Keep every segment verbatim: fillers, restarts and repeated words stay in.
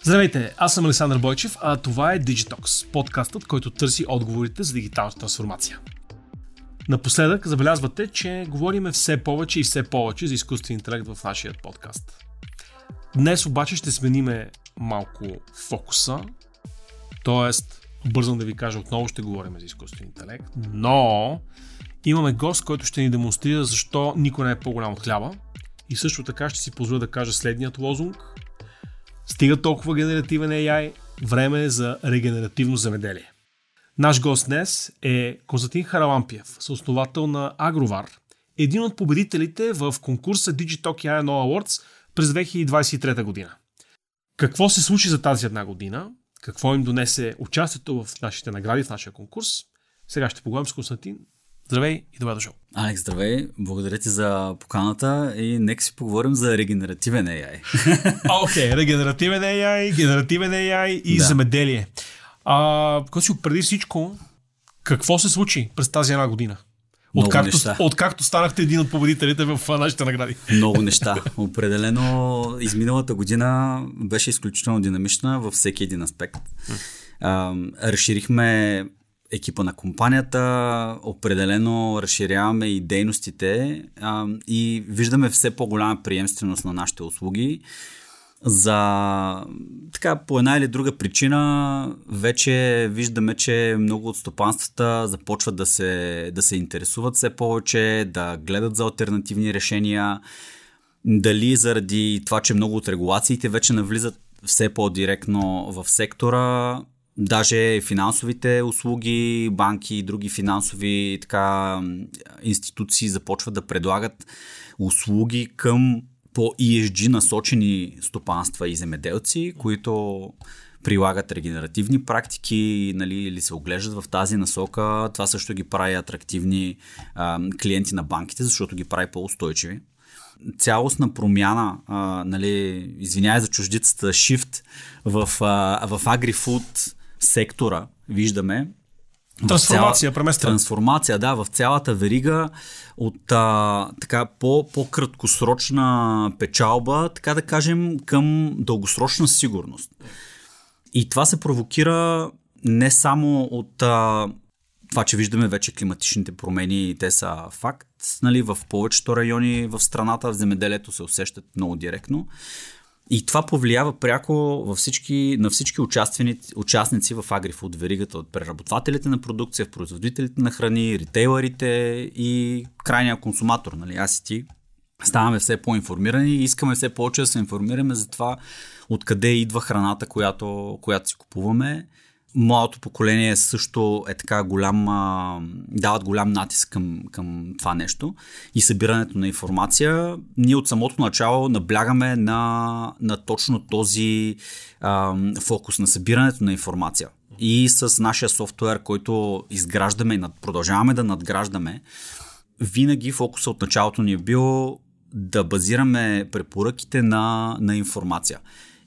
Здравейте, аз съм Александър Бойчев, а това е Digitox, подкастът, който търси отговорите за дигиталната трансформация. Напоследък забелязвате, че говориме все повече и все повече за изкуствен интелект в нашия подкаст. Днес обаче ще смениме малко фокуса, т.е. бързам да ви кажа, отново ще говорим за изкуствен интелект, но имаме гост, който ще ни демонстрира защо никой не е по-голям от хляба и също така ще си позволя да кажа следният лозунг: стига толкова генеративен Ей Ай, време е за регенеративно земеделие. Наш гост днес е Константин Харалампиев, съосновател на Агровар, един от победителите в конкурса Digitalk ей ай Nova Awards през две хиляди двадесет и трета година. Какво се случи за тази една година? Какво им донесе участието в нашите награди, в нашия конкурс? Сега ще поговорим с Константин. Здравей и добре дошъл. Алекс, здравей. Благодаря ти за поканата и нека си поговорим за регенеративен Ей Ай. Окей, okay, регенеративен Ей Ай, генеративен Ей Ай и да. земеделие. А, си преди всичко, какво се случи през тази една година? Откакто, откакто станахте един от победителите в нашите награди. Много неща. Определено изминалата година беше изключително динамична във всеки един аспект. А, разширихме екипа на компанията, определено разширяваме и дейностите а, и виждаме все по-голяма приемственост на нашите услуги. За така, по една или друга причина вече виждаме, че много от стопанствата започват да се, да се интересуват все повече, да гледат за алтернативни решения. Дали заради това, че много от регулациите вече навлизат все по-директно в сектора, даже финансовите услуги, банки и други финансови така, институции започват да предлагат услуги към по И Ес Джи насочени стопанства и земеделци, които прилагат регенеративни практики, нали, или се оглеждат в тази насока. Това също ги прави атрактивни а, клиенти на банките, защото ги прави по-устойчиви. Цялостна промяна, а, нали, извинявай за чуждицата, shift в, а, в агрифуд сектора виждаме. Трансформация, преместване. Трансформация, да, в цялата верига от а, така по, по-краткосрочна печалба, така да кажем, към дългосрочна сигурност. И това се провокира не само от а, това, че виждаме вече климатичните промени, те са факт, нали, в повечето райони в страната, в земеделието се усещат много директно. И това повлиява пряко във всички, на всички участници в агрифуд веригата, от преработвателите на продукция, в производителите на храни, ритейлерите и крайния консуматор. Нали? Аз и ти ставаме все по-информирани и искаме все повече да се информираме за това откъде идва храната, която, която си купуваме. Младото поколение също е така голям, дават голям натиск към, към това нещо и събирането на информация. Ние от самото начало наблягаме на, на точно този а, фокус на събирането на информация. И с нашия софтуер, който изграждаме и продължаваме да надграждаме, винаги фокуса от началото ни е бил да базираме препоръките на, на информация.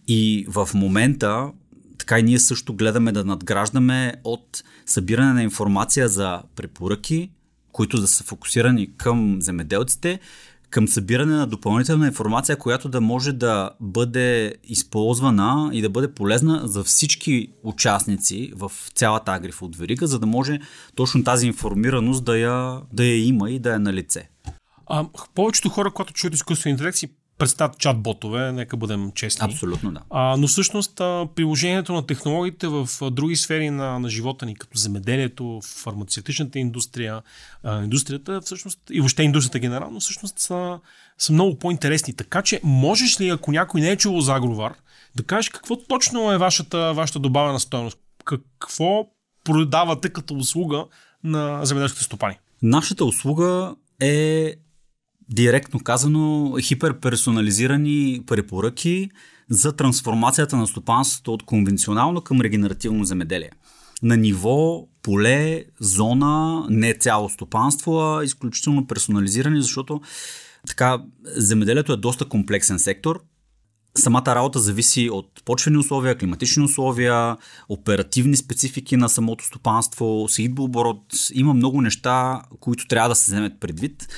И в момента така и ние също гледаме да надграждаме от събиране на информация за препоръки, които да са фокусирани към земеделците, към събиране на допълнителна информация, която да може да бъде използвана и да бъде полезна за всички участници в цялата агрифуд верига, за да може точно тази информираност да я, да я има и да е на лице. А, повечето хора, когато чуят изкуствен интелект, си представят чат-ботове, нека бъдем честни. Абсолютно, да. А, но всъщност приложението на технологиите в други сфери на, на живота ни, като земеделието, фармацевтичната индустрия, а, индустрията, всъщност, и въобще индустрията генерално, всъщност са, са много по-интересни. Така че, можеш ли, ако някой не е чувал за Агровар, да кажеш какво точно е вашата, вашата добавена стойност? Какво продавате като услуга на земеделските стопани? Нашата услуга е директно казано хиперперсонализирани препоръки за трансформацията на стопанството от конвенционално към регенеративно земеделие. На ниво поле, зона, не цяло стопанство, а изключително персонализирани, защото така земеделието е доста комплексен сектор. Самата работа зависи от почвени условия, климатични условия, оперативни специфики на самото стопанство, сеитбооборот. Има много неща, които трябва да се вземат предвид.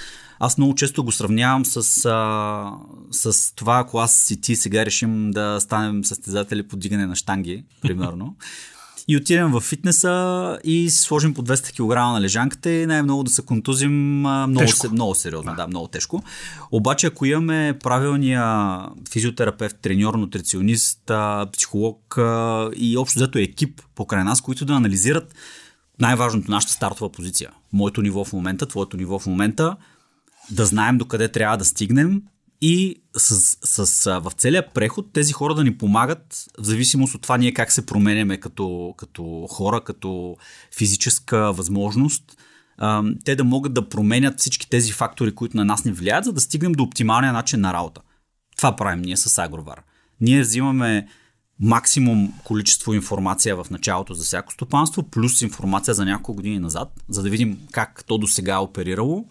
Аз много често го сравнявам с, а, с това, ако аз и ти сега решим да станем състезатели по дигане на щанги, примерно, и отидем в фитнеса и си сложим по двеста килограма на лежанката и най-много да се контузим много, се, много сериозно, да. да, много тежко. Обаче, ако имаме правилния физиотерапевт, треньор, нутриционист, психолог и общо взето екип покрай нас, които да анализират най-важното, нашата стартова позиция. Моето ниво в момента, твоето ниво в момента, да знаем докъде трябва да стигнем и с, с, с, в целия преход тези хора да ни помагат в зависимост от това ние как се променяме като, като хора, като физическа възможност. А, те да могат да променят всички тези фактори, които на нас ни влияят, за да стигнем до оптималния начин на работа. Това правим ние с Агровар. Ние взимаме максимум количество информация в началото за всяко стопанство, плюс информация за няколко години назад, за да видим как то до сега е оперирало.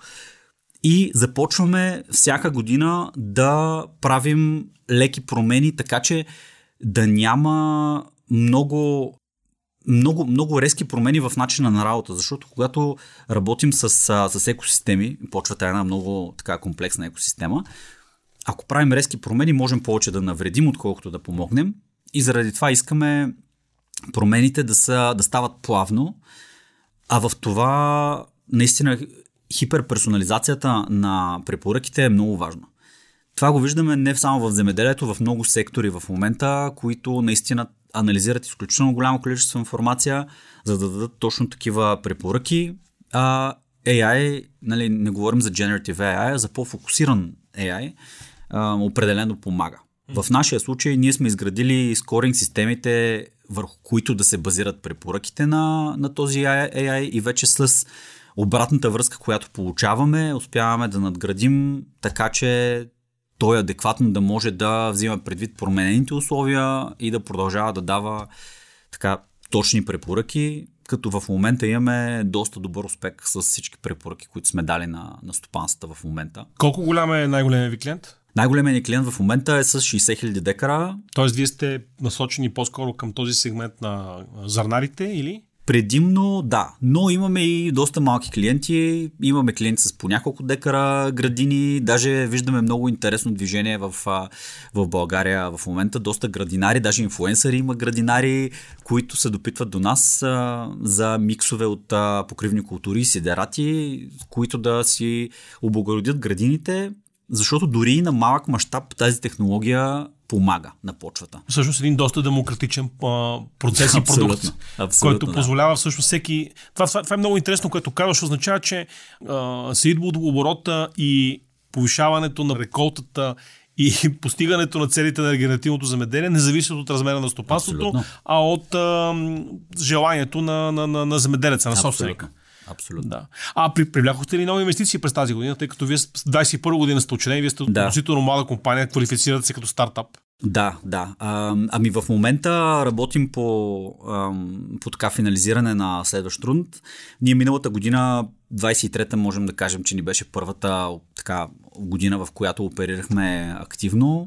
И започваме всяка година да правим леки промени, така че да няма много, много, много резки промени в начина на работа. Защото когато работим с, с екосистеми, почвата е една много така комплексна екосистема, ако правим резки промени, можем повече да навредим, отколкото да помогнем. И заради това искаме промените да, са, да стават плавно, а в това наистина хиперперсонализацията на препоръките е много важна. Това го виждаме не само в земеделието, в много сектори в момента, които наистина анализират изключително голямо количество информация, за да дадат точно такива препоръки. А ей ай, нали, не говорим за Generative ей ай, а за по-фокусиран ей ай, а, определено помага. В нашия случай ние сме изградили скоринг системите, върху които да се базират препоръките на, на този ей ай и вече с обратната връзка, която получаваме, успяваме да надградим така, че той адекватно да може да взима предвид променените условия и да продължава да дава така точни препоръки, като в момента имаме доста добър успех с всички препоръки, които сме дали на, на стопанствата в момента. Колко голям е най-големият ви клиент? Най-големият ни клиент в момента е с шейсет хиляди декара. Тоест вие сте насочени по-скоро към този сегмент на зърнарите или? Предимно да, но имаме и доста малки клиенти, имаме клиенти с по няколко декара градини, даже виждаме много интересно движение в, в България в момента, доста градинари, даже инфлуенсъри има градинари, които се допитват до нас а, за миксове от а, покривни култури и сидерати, които да си облагородят градините, защото дори и на малък мащаб тази технология помага на почвата. Всъщност един доста демократичен а, процес и продукт, който да. позволява всъщност всеки... Това, това, това е много интересно, което казваш, означава, че а, оборота и повишаването на реколтата и постигането на целите на регенеративното земеделие не зависят от размера на стопанството, Абсолютно. а от а, желанието на, на, на, на земеделеца, на собственика. Абсолютно. Да. А при, привлякохте ли нови инвестиции през тази година, тъй като вие двадесет и първа година сте учени, вие сте да. относително млада компания, квалифицирате се като стартап? Да, да. А, ами в момента работим по, ам, по така финализиране на следващ рунд. Ние миналата година, двадесет и трета, можем да кажем, че ни беше първата така, година, в която оперирахме активно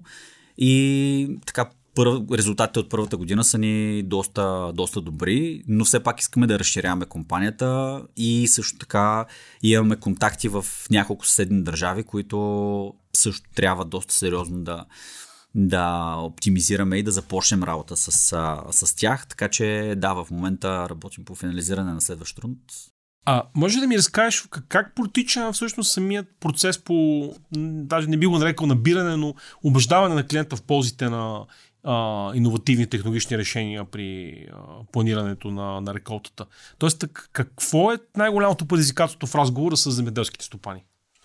и така Първ, резултатите от първата година са ни доста, доста добри, но все пак искаме да разширяваме компанията и също така имаме контакти в няколко съседни държави, които също трябва доста сериозно да, да оптимизираме и да започнем работа с, с тях. Така че да, в момента работим по финализиране на следващ рунд. А може да ми разкажеш как, как протича всъщност самият процес по, даже не би го нарекал набиране, но убеждаване на клиента в ползите на Uh, иновативни технологични решения при uh, планирането на, на реколтата. Тоест, какво е най-голямото предизвикателство в разговора с земеделските стопани?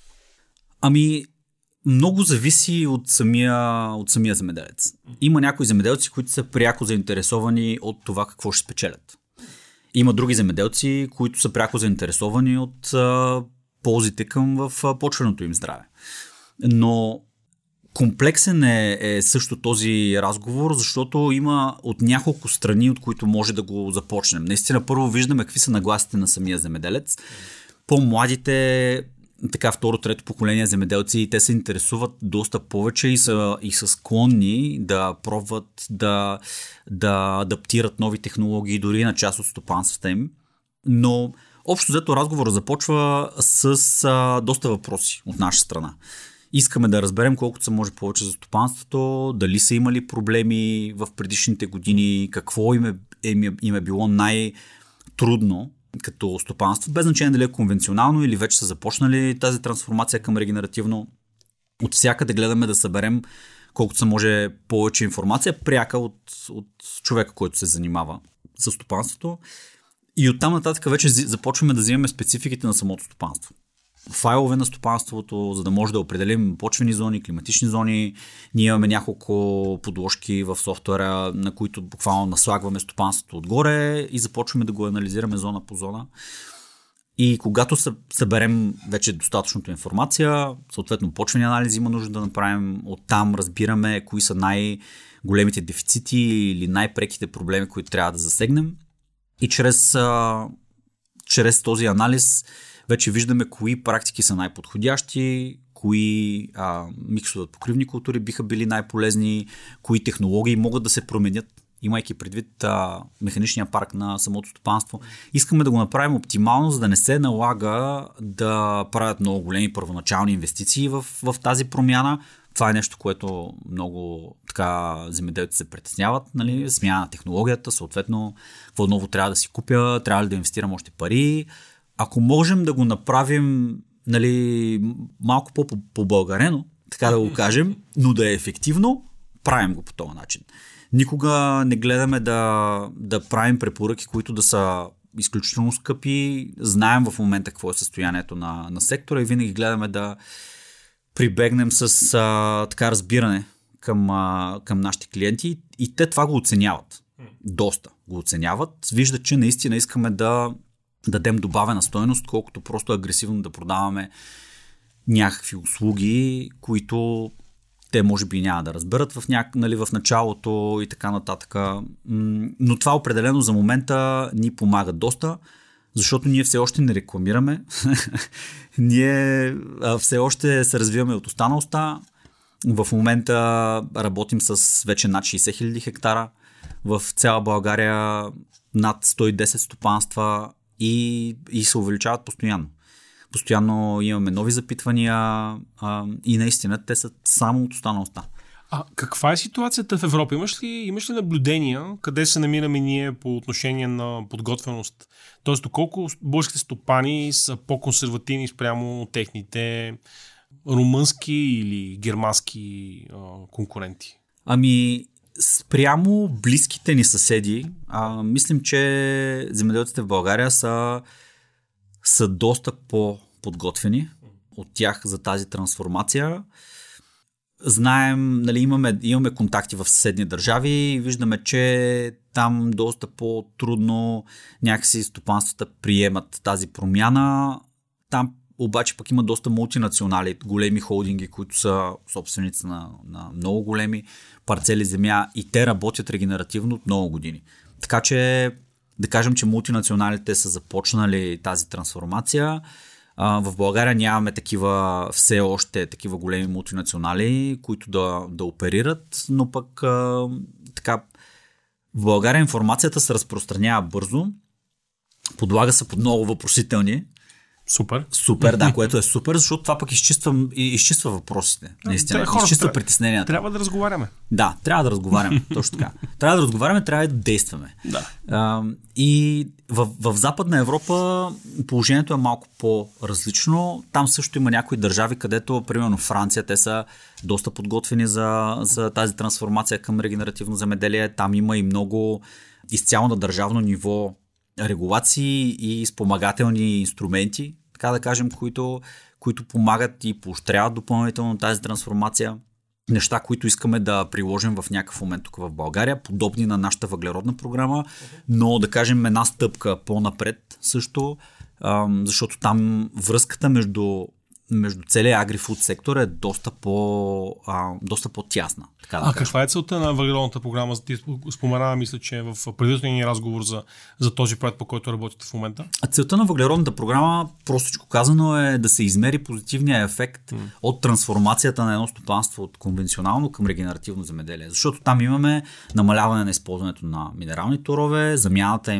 Ами, много зависи от самия, от самия земеделец. Има някои земеделци, които са пряко заинтересовани от това какво ще спечелят. Има други земеделци, които са пряко заинтересовани от uh, ползите към в uh, почвеното им здраве. Но комплексен е, е също този разговор, защото има от няколко страни, от които може да го започнем. Наистина, първо виждаме какви са нагласите на самия земеделец. По-младите, така второ, трето поколение земеделци, те се интересуват доста повече и са, и са склонни да пробват да, да адаптират нови технологии дори на част от стопанствата им. Но Общо взето разговорът започва с а, доста въпроси от наша страна. Искаме да разберем колкото се може повече за стопанството, дали са имали проблеми в предишните години, какво им е, им е, им е било най-трудно като стопанство, без значение дали е конвенционално или вече са започнали тази трансформация към регенеративно. От всякъде гледаме да съберем колкото се може повече информация, пряка от, от човека, който се занимава с стопанството. И оттам нататък вече започваме да взимаме спецификите на самото стопанство. Файлове на стопанството, за да може да определим почвени зони, климатични зони. Ние имаме няколко подложки в софтуера, на които буквално наслагваме стопанството отгоре и започваме да го анализираме зона по зона. И когато съберем вече достатъчното информация, съответно почвени анализи има нужда да направим, оттам разбираме кои са най-големите дефицити или най-преките проблеми, които трябва да засегнем. И чрез, а, чрез този анализ вече виждаме кои практики са най-подходящи, кои а, миксове от покривни култури биха били най-полезни, кои технологии могат да се променят, имайки предвид а, механичния парк на самото стопанство. Искаме да го направим оптимално, за да не се налага да правят много големи първоначални инвестиции в, в тази промяна. Това е нещо, което много така земеделци се притесняват. Нали? Смяна на технологията, съответно, какво ново трябва да си купя, трябва ли да инвестирам още пари. Ако можем да го направим, нали, малко по-побългарено, така да го кажем, но да е ефективно, правим го по този начин. Никога не гледаме да, да правим препоръки, които да са изключително скъпи. Знаем в момента какво е състоянието на, на сектора и винаги гледаме да прибегнем с а, така разбиране към, а, към нашите клиенти и те това го оценяват. Доста го оценяват. Виждат, че наистина искаме да дадем добавена стойност, колкото просто агресивно да продаваме някакви услуги, които те може би няма да разберат в, няк... нали, в началото и така нататък. Но това определено за момента ни помага доста, защото ние все още не рекламираме. Ние все още се развиваме от уста на уста. В момента работим с вече над шейсет хиляди хектара. В цяла България над сто и десет стопанства и, и се увеличават постоянно. Постоянно имаме нови запитвания а, и наистина те са само от уста на уста. А каква е ситуацията в Европа? Имаш ли, имаш ли наблюдения къде се намираме ние по отношение на подготвеност? Тоест, доколко българските стопани са по-консервативни спрямо техните румънски или германски а, конкуренти? Ами, спрямо близките ни съседи, а, мислим, че земеделците в България са, са доста по-подготвени от тях за тази трансформация. Знаем, нали, имаме, имаме контакти в съседни държави и виждаме, че там доста по-трудно някакси стопанствата приемат тази промяна. Там обаче пък има доста мултинационали, големи холдинги, които са собственици на, на много големи парцели земя и те работят регенеративно от много години. Така че да кажем, че мултинационалите са започнали тази трансформация. В България нямаме такива, все още такива големи мултинационали, които да, да оперират, но пък а, така, в България информацията се разпространява бързо, подлага се под много въпросителни. Супер. Супер, да, което е супер, защото това пък изчиства, изчиства въпросите. Наистина, Хора, изчиства трябва, притесненията. Трябва да разговаряме. Да, трябва да разговаряме, точно така. Трябва да разговаряме, трябва да действаме. Да. А, и в, в Западна Европа положението е малко по-различно. Там също има някои държави, където, примерно Франция, те са доста подготвени за, за тази трансформация към регенеративно земеделие. Там има и много изцяло на държавно ниво регулации и спомагателни инструменти, така да кажем, които, които помагат и поощряват допълнително тази трансформация. Неща, които искаме да приложим в някакъв момент тук в България, подобни на нашата въглеродна програма, но да кажем една стъпка по-напред също, защото там връзката между, между целия агрифуд сектор е доста, по, доста по-тясна. Така да а кажем. Каква е целта на въглеродната програма? Ти спомена, мисля, че в предварителния разговор за, за този проект, по който работите в момента. А целта на въглеродната програма, простичко казано, е да се измери позитивния ефект mm. от трансформацията на едно стопанство от конвенционално към регенеративно земеделие. Защото там имаме намаляване на използването на минерални торове, замяната им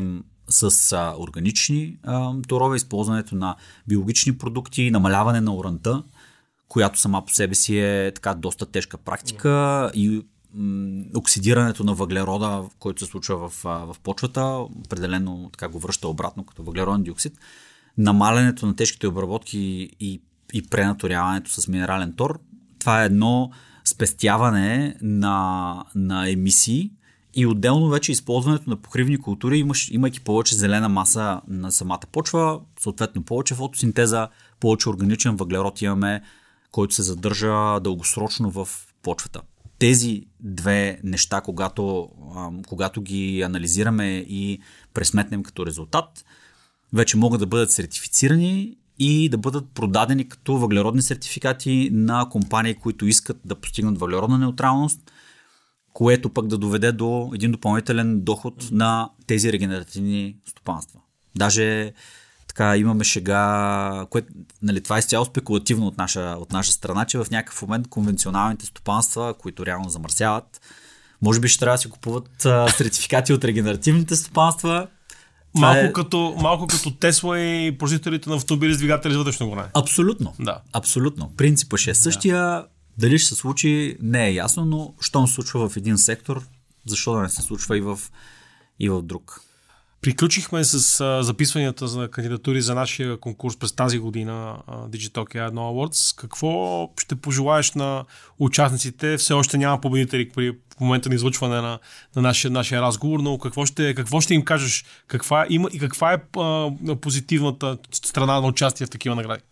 с а, органични а, торове, използването на биологични продукти, намаляване на уранта, която сама по себе си е така доста тежка практика, и м, оксидирането на въглерода, който се случва в, в почвата, определено така го връща обратно като въглероден диоксид, намалянето на тежките обработки и, и пренаторяването с минерален тор. Това е едно спестяване на, на емисии, и отделно вече използването на покривни култури, имаш, имайки повече зелена маса на самата почва, съответно повече фотосинтеза, повече органичен въглерод имаме, който се задържа дългосрочно в почвата. Тези две неща, когато, когато ги анализираме и пресметнем като резултат, вече могат да бъдат сертифицирани и да бъдат продадени като въглеродни сертификати на компании, които искат да постигнат въглеродна неутралност, което пък да доведе до един допълнителен доход на тези регенеративни стопанства. Даже така имаме шега, което, нали, това е изцяло спекулативно от наша, от наша страна, че в някакъв момент конвенционалните стопанства, които реално замърсяват, може би ще трябва да си купуват а, сертификати от регенеративните стопанства. Малко, е... като, малко като Тесла и производителите на автомобили с двигатели с вътрешно горене. Абсолютно. Да. Абсолютно. Принципът ще е същия. Да. Дали ще се случи, не е ясно, но щом се случва в един сектор, защо да не се случва и в, и в друг. Приключихме с а, записванията за кандидатури за нашия конкурс през тази година а, Digitalk ей ай едно Awards. Какво ще пожелаеш на участниците? Все още няма победители при в момента на излъчване на, на нашия, нашия разговор, но какво ще, какво ще им кажеш? Каква има и каква е а, позитивната страна на участие в такива награди?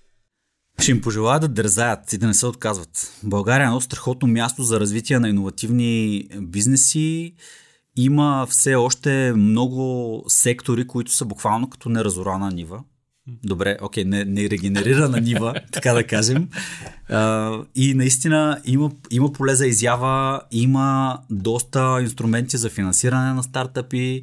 Ще им пожелая да дързаят и да не се отказват. България е едно страхотно място за развитие на иновативни бизнеси. Има все още много сектори, които са буквално като неразорана нива. Добре, окей, не, не регенерирана нива, така да кажем. А, и наистина има, има поле за изява, има доста инструменти за финансиране на стартъпи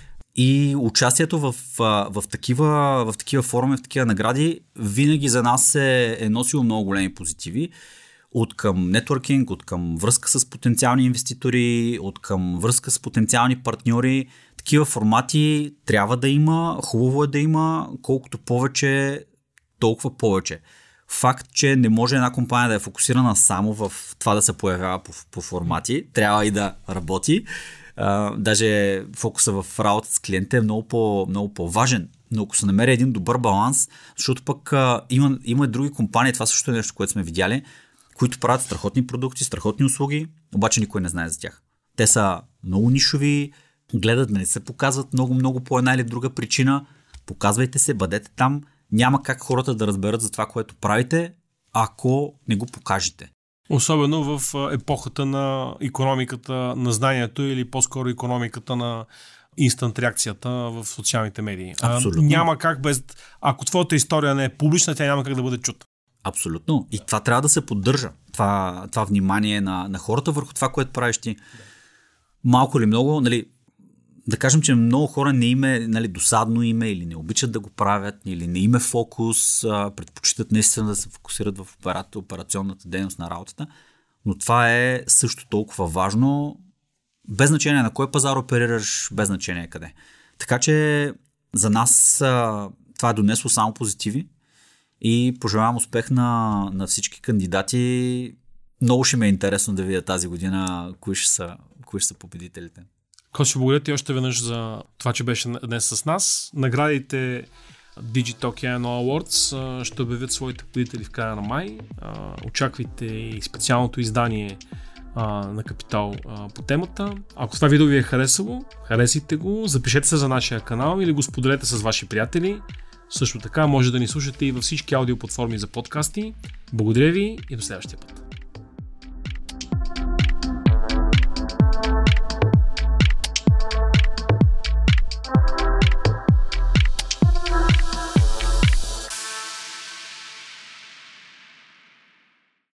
и участието в, в, такива, в такива форуми, в такива награди винаги за нас е, е носило много големи позитиви. От към нетворкинг, от към връзка с потенциални инвеститори, от към връзка с потенциални партньори. Такива формати трябва да има, хубаво е да има, колкото повече, толкова повече. Факт, че не може една компания да е фокусирана само в това да се появява по, по формати, трябва и да работи. Uh, даже фокуса в работа с клиента е много, по, много по-важен. Но ако се намери един добър баланс, защото пък uh, има, има и други компании, това също е нещо, което сме видяли, които правят страхотни продукти, страхотни услуги, обаче никой не знае за тях. Те са много нишови, гледат да не се показват много-много по една или друга причина. Показвайте се, бъдете там. Няма как хората да разберат за това, което правите, ако не го покажете. Особено в епохата на икономиката на знанието или по-скоро икономиката на инстант реакцията в социалните медии. Абсолютно. А, няма как без... Ако твоята история не е публична, тя няма как да бъде чута. Абсолютно. И това трябва да се поддържа. Това, това внимание на, на хората върху това, което правиш ти. Малко или много, нали, да кажем, че много хора не име, нали, досадно име или не обичат да го правят, или не име фокус, а, предпочитат наистина да се фокусират в операци, операционната дейност на работата. Но това е също толкова важно, без значение на кой пазар оперираш, без значение къде. Така че за нас а, това е донесло само позитиви и пожелавам успех на, на всички кандидати. Много ще ме е интересно да видя тази година кои ще са, кои ще са победителите. Кости, благодаря ти още веднъж за това, че беше днес с нас. Наградите Digitalk ей ай едно Awards ще обявят своите победители в края на май. Очаквайте и специалното издание на Капитал по темата. Ако това видео ви е харесало, харесайте го, запишете се за нашия канал или го споделете с ваши приятели. Също така може да ни слушате и във всички аудиоплатформи за подкасти. Благодаря ви и до следващия път.